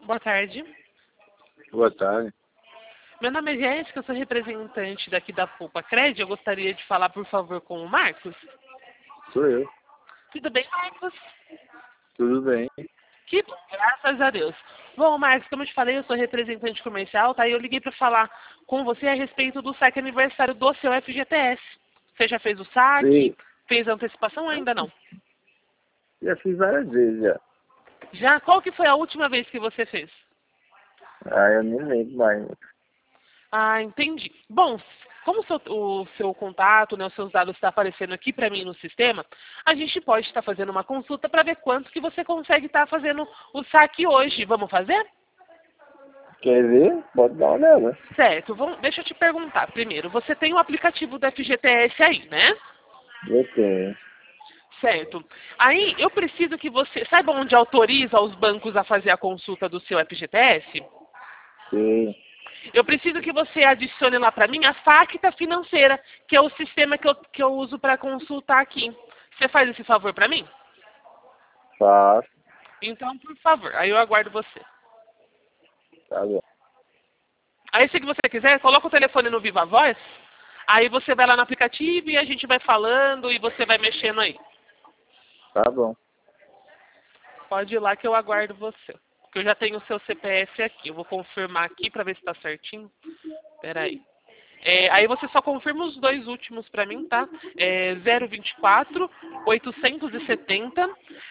Boa tarde. Boa tarde. Meu nome é Jéssica, eu sou representante daqui da Poupa Cred. Eu gostaria de falar, por favor, com o Marcos. Sou eu. Tudo bem, Marcos? Tudo bem. Que bom, graças a Deus. Bom, Marcos, como eu te falei, eu sou representante comercial, tá? E eu liguei para falar com você a respeito do saque aniversário do seu FGTS. Você já fez o saque? Sim. Fez a antecipação ou ainda não? Já fiz várias vezes já. Já? Qual que foi a última vez que você fez? Eu nem lembro mais. Ah, entendi. Bom, como o seu contato, né, os seus dados estão aparecendo aqui para mim no sistema, a gente pode estar fazendo uma consulta para ver quanto que você consegue estar fazendo o saque hoje. Vamos fazer? Quer ver? Pode dar uma olhada. Certo. Deixa eu te perguntar primeiro. Você tem o aplicativo do FGTS aí, né? Eu tenho. Certo. Aí eu preciso que você... Saiba onde autoriza os bancos a fazer a consulta do seu FGTS? Sim. Eu preciso que você adicione lá para mim a Facta Financeira, que é o sistema que eu uso para consultar aqui. Você faz esse favor para mim? Faço. Então, por favor, aí eu aguardo você. Tá bom. Aí, se você quiser, coloca o telefone no Viva Voz, aí você vai lá no aplicativo e a gente vai falando e você vai mexendo aí. Tá bom. Pode ir lá que eu aguardo você. Porque eu já tenho o seu CPF aqui. Eu vou confirmar aqui para ver se está certinho. Espera aí. Aí você só confirma os dois últimos para mim, tá? 024 870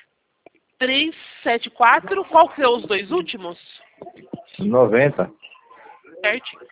374. Qual que é os dois últimos? 90. Certinho.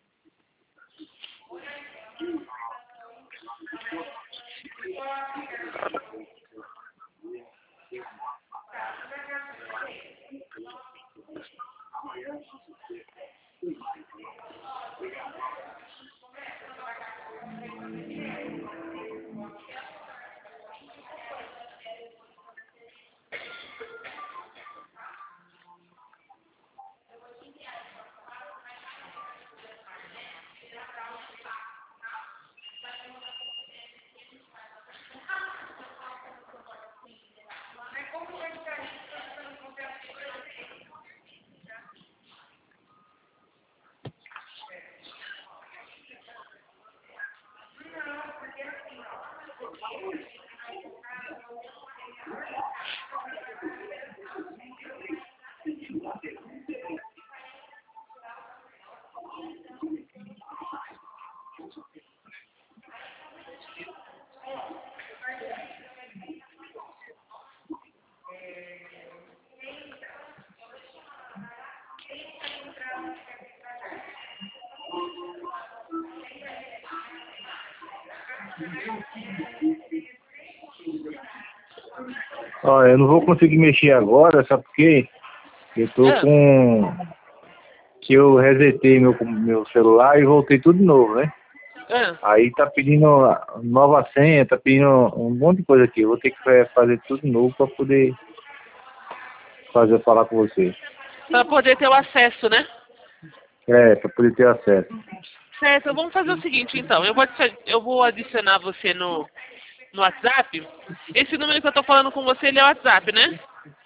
Ó, eu não vou conseguir mexer agora, sabe por quê? Eu tô com... Que eu resetei meu celular e voltei tudo de novo, né? Aí tá pedindo nova senha, tá pedindo um monte de coisa aqui. Eu vou ter que fazer tudo de novo pra poder falar com você. Para poder ter o acesso, né? Pra poder ter acesso. Certo, vamos fazer o seguinte então. Eu vou adicionar você no WhatsApp. Esse número que eu tô falando com você, ele é o WhatsApp, né?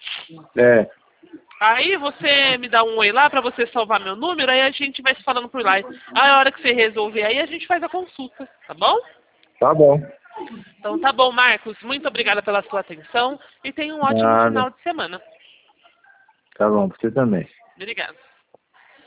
Aí você me dá um oi lá pra você salvar meu número, aí a gente vai se falando por lá. Aí a hora que você resolver aí, a gente faz a consulta, tá bom? Tá bom. Então tá bom, Marcos. Muito obrigada pela sua atenção e tenha um ótimo Nada. final de semana. Tá bom, pra você também. Obrigada.